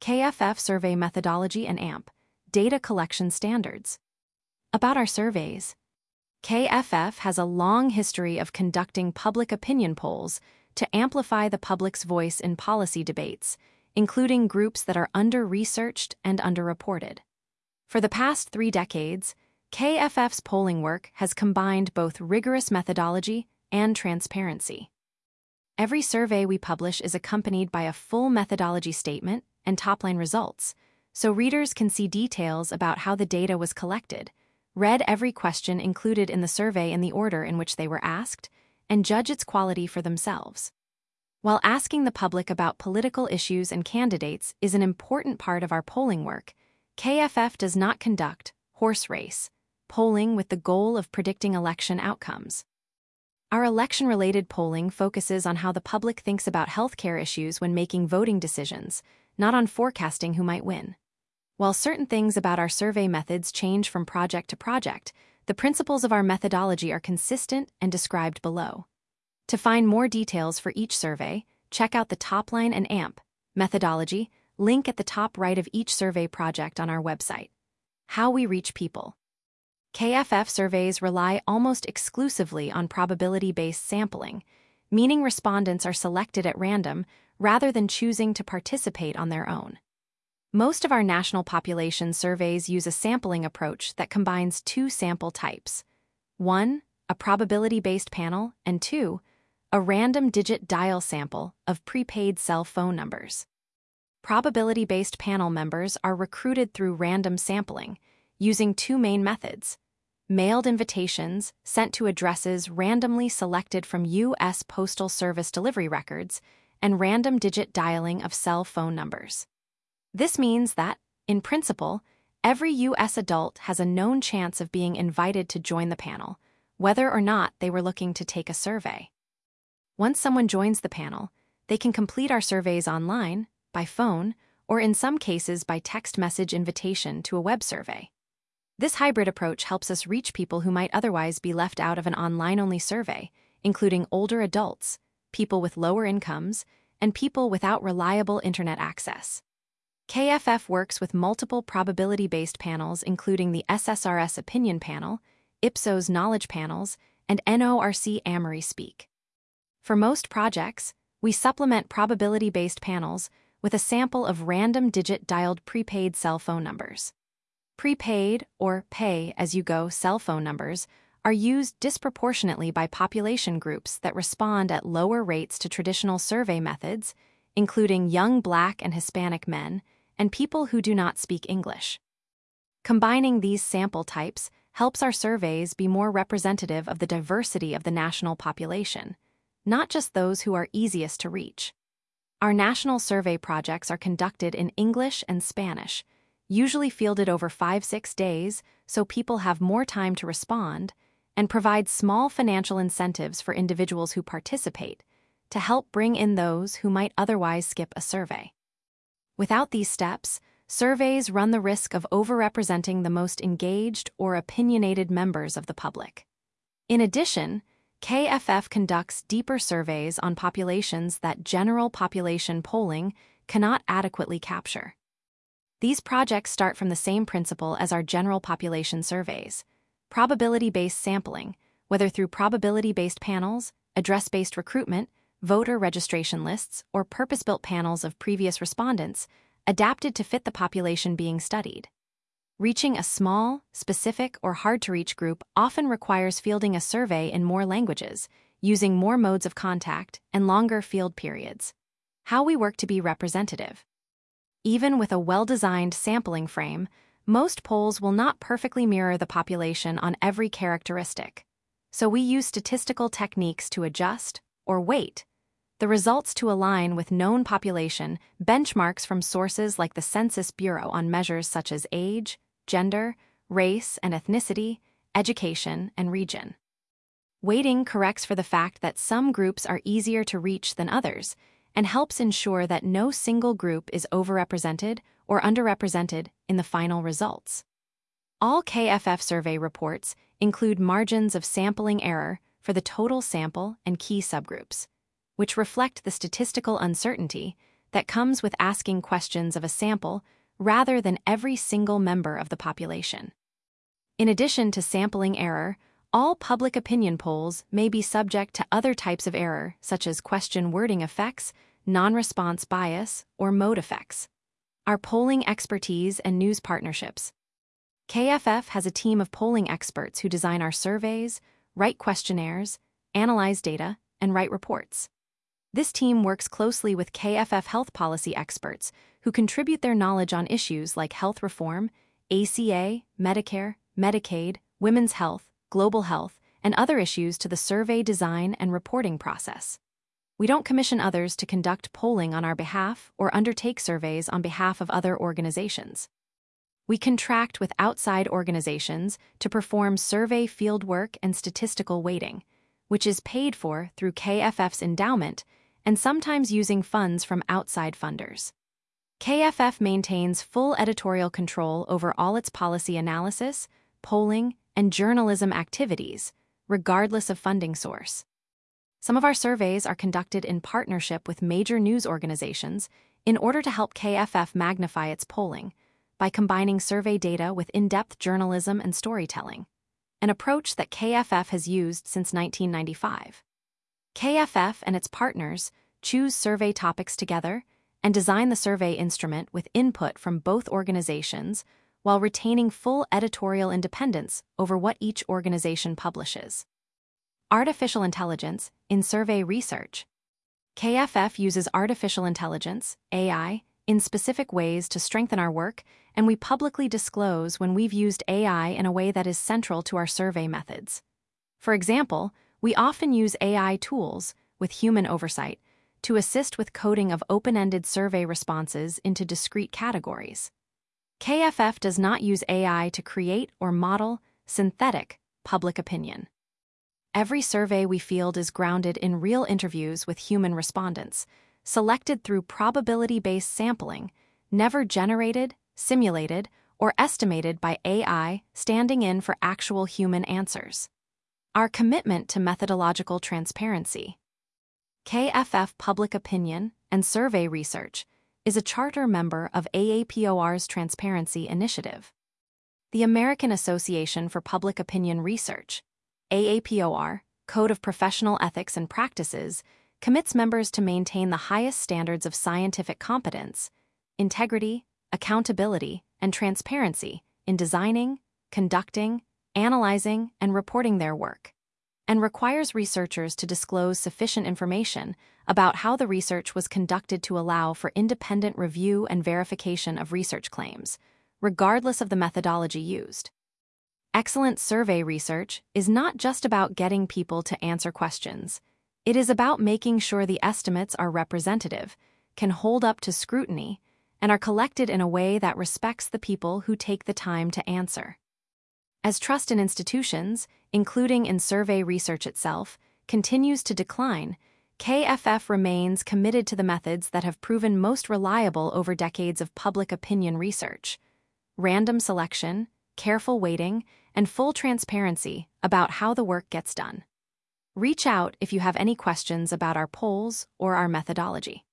KFF Survey Methodology and AMP, Data Collection Standards. About our surveys. KFF has a long history of conducting public opinion polls to amplify the public's voice in policy debates, including groups that are under-researched and underreported. For the past 3 decades, KFF's polling work has combined both rigorous methodology and transparency. Every survey we publish is accompanied by a full methodology statement and top-line results, so readers can see details about how the data was collected, read every question included in the survey in the order in which they were asked, and judge its quality for themselves. While asking the public about political issues and candidates is an important part of our polling work, KFF does not conduct horse race polling with the goal of predicting election outcomes. Our election-related polling focuses on how the public thinks about healthcare issues when making voting decisions, not on forecasting who might win. While certain things about our survey methods change from project to project, the principles of our methodology are consistent and described below. To find more details for each survey, check out the Topline and AMP methodology link at the top right of each survey project on our website. How we reach people. KFF surveys rely almost exclusively on probability-based sampling, meaning respondents are selected at random rather than choosing to participate on their own. Most of our national population surveys use a sampling approach that combines 2 sample types. 1, a probability-based panel, and 2, a random digit dial sample of prepaid cell phone numbers. Probability-based panel members are recruited through random sampling, using 2 main methods: mailed invitations sent to addresses randomly selected from U.S. Postal Service delivery records, and random digit dialing of cell phone numbers. This means that, in principle, every U.S. adult has a known chance of being invited to join the panel, whether or not they were looking to take a survey. Once someone joins the panel, they can complete our surveys online, by phone, or in some cases by text message invitation to a web survey. This hybrid approach helps us reach people who might otherwise be left out of an online-only survey, including older adults, people with lower incomes, and people without reliable internet access. KFF works with multiple probability-based panels including the SSRS Opinion Panel, Ipsos Knowledge Panels, and NORC Amory Speak. For most projects, we supplement probability-based panels with a sample of random digit dialed prepaid cell phone numbers. Prepaid, or pay-as-you-go cell phone numbers, are used disproportionately by population groups that respond at lower rates to traditional survey methods, including young Black and Hispanic men, and people who do not speak English. Combining these sample types helps our surveys be more representative of the diversity of the national population, not just those who are easiest to reach. Our national survey projects are conducted in English and Spanish, usually fielded over 5-6 days so people have more time to respond, and provide small financial incentives for individuals who participate to help bring in those who might otherwise skip a survey. Without these steps, surveys run the risk of overrepresenting the most engaged or opinionated members of the public. In addition, KFF conducts deeper surveys on populations that general population polling cannot adequately capture. These projects start from the same principle as our general population surveys: probability-based sampling, whether through probability-based panels, address-based recruitment, voter registration lists, or purpose-built panels of previous respondents, adapted to fit the population being studied. Reaching a small, specific, or hard-to-reach group often requires fielding a survey in more languages, using more modes of contact, and longer field periods. How we work to be representative. Even with a well-designed sampling frame, most polls will not perfectly mirror the population on every characteristic, so we use statistical techniques to adjust, or weight, the results to align with known population benchmarks from sources like the Census Bureau on measures such as age, gender, race and ethnicity, education, and region. Weighting corrects for the fact that some groups are easier to reach than others, and helps ensure that no single group is overrepresented or underrepresented in the final results. All KFF survey reports include margins of sampling error for the total sample and key subgroups, which reflect the statistical uncertainty that comes with asking questions of a sample rather than every single member of the population. In addition to sampling error, all public opinion polls may be subject to other types of error, such as question wording effects, non-response bias, or mode effects. Our polling expertise and news partnerships. KFF has a team of polling experts who design our surveys, write questionnaires, analyze data, and write reports. This team works closely with KFF health policy experts who contribute their knowledge on issues like health reform, ACA, Medicare, Medicaid, women's health, global health, and other issues to the survey design and reporting process. We don't commission others to conduct polling on our behalf or undertake surveys on behalf of other organizations. We contract with outside organizations to perform survey fieldwork and statistical weighting, which is paid for through KFF's endowment and sometimes using funds from outside funders. KFF maintains full editorial control over all its policy analysis, polling, and journalism activities, regardless of funding source. Some of our surveys are conducted in partnership with major news organizations in order to help KFF magnify its polling by combining survey data with in-depth journalism and storytelling, an approach that KFF has used since 1995. KFF and its partners choose survey topics together and design the survey instrument with input from both organizations while retaining full editorial independence over what each organization publishes. Artificial intelligence in survey research. KFF uses artificial intelligence, AI, in specific ways to strengthen our work, and we publicly disclose when we've used AI in a way that is central to our survey methods. For example, we often use AI tools, with human oversight, to assist with coding of open-ended survey responses into discrete categories. KFF does not use AI to create or model synthetic public opinion. Every survey we field is grounded in real interviews with human respondents, selected through probability-based sampling, never generated, simulated, or estimated by AI standing in for actual human answers. Our commitment to methodological transparency. KFF Public Opinion and Survey Research is a charter member of AAPOR's Transparency Initiative. The American Association for Public Opinion Research, AAPOR, Code of Professional Ethics and Practices, commits members to maintain the highest standards of scientific competence, integrity, accountability, and transparency in designing, conducting, analyzing, and reporting their work, and requires researchers to disclose sufficient information about how the research was conducted to allow for independent review and verification of research claims, regardless of the methodology used. Excellent survey research is not just about getting people to answer questions. It is about making sure the estimates are representative, can hold up to scrutiny, and are collected in a way that respects the people who take the time to answer. As trust in institutions, including in survey research itself, continues to decline, KFF remains committed to the methods that have proven most reliable over decades of public opinion research: random selection, careful weighting, and full transparency about how the work gets done. Reach out if you have any questions about our polls or our methodology.